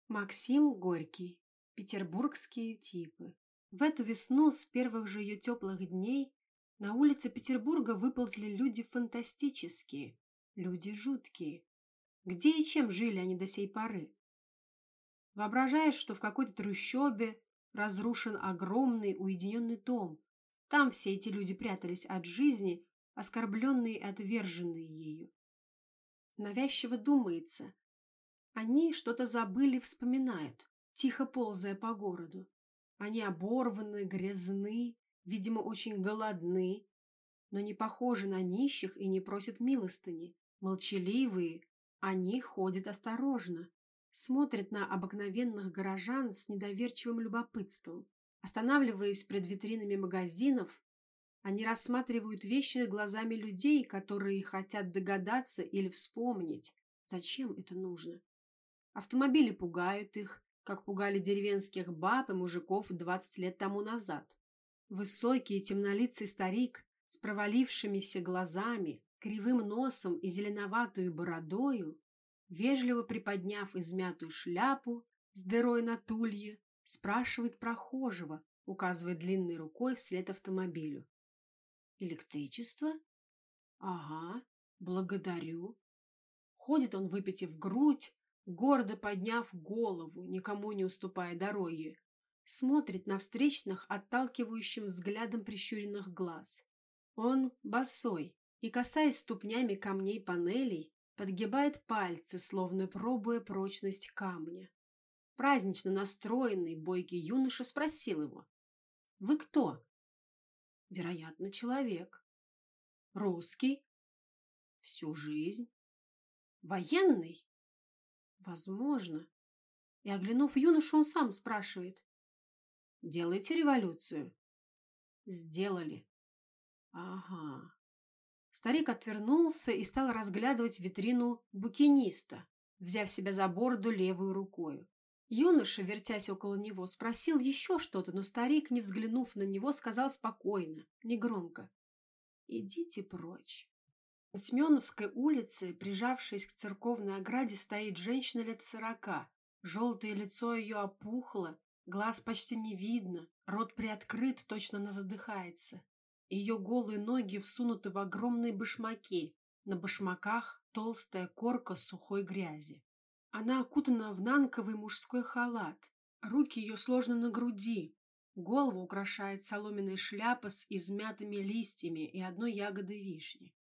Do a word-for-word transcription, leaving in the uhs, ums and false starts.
Максим Горький. Петербургские типы. В эту весну с первых же ее теплых дней на улицы Петербурга выползли люди фантастические, люди жуткие. Где и чем жили они до сей поры? Воображаешь, что в какой-то трущобе разрушен огромный уединенный дом. Там все эти люди прятались от жизни, оскорбленные и отверженные ею. Навязчиво думается, они что-то забыли, вспоминают, тихо ползая по городу. Они оборваны, грязны, видимо, очень голодны, но не похожи на нищих и не просят милостыни. Молчаливые, они ходят осторожно, смотрят на обыкновенных горожан с недоверчивым любопытством. Останавливаясь пред витринами магазинов, они рассматривают вещи глазами людей, которые хотят догадаться или вспомнить, зачем это нужно. Автомобили пугают их, как пугали деревенских баб и мужиков двадцать лет тому назад. Высокий темнолицый старик с провалившимися глазами, кривым носом и зеленоватую бородою, вежливо приподняв измятую шляпу с дырой на тулье, спрашивает прохожего, указывая длинной рукой вслед автомобилю. «Электричество? Ага, благодарю». Ходит он, выпитив грудь, гордо подняв голову, никому не уступая дороги, смотрит на встречных отталкивающим взглядом прищуренных глаз. Он босой и, касаясь ступнями камней панелей, подгибает пальцы, словно пробуя прочность камня. Празднично настроенный, бойкий юноша спросил его: «Вы кто?» «Вероятно, человек». «Русский?» «Всю жизнь». «Военный?» «Возможно». И, оглянув юношу, он сам спрашивает: «Делаете революцию?» «Сделали». «Ага». Старик отвернулся и стал разглядывать витрину букиниста, взяв себя за бороду левую рукою. Юноша, вертясь около него, спросил еще что-то, но старик, не взглянув на него, сказал спокойно, негромко: «Идите прочь». На Семеновской улице, прижавшись к церковной ограде, стоит женщина лет сорока. Желтое лицо ее опухло, глаз почти не видно, рот приоткрыт, точно она задыхается. Ее голые ноги всунуты в огромные башмаки, на башмаках толстая корка сухой грязи. Она окутана в нанковый мужской халат, руки ее сложены на груди, голову украшает соломенная шляпа с измятыми листьями и одной ягодой вишни.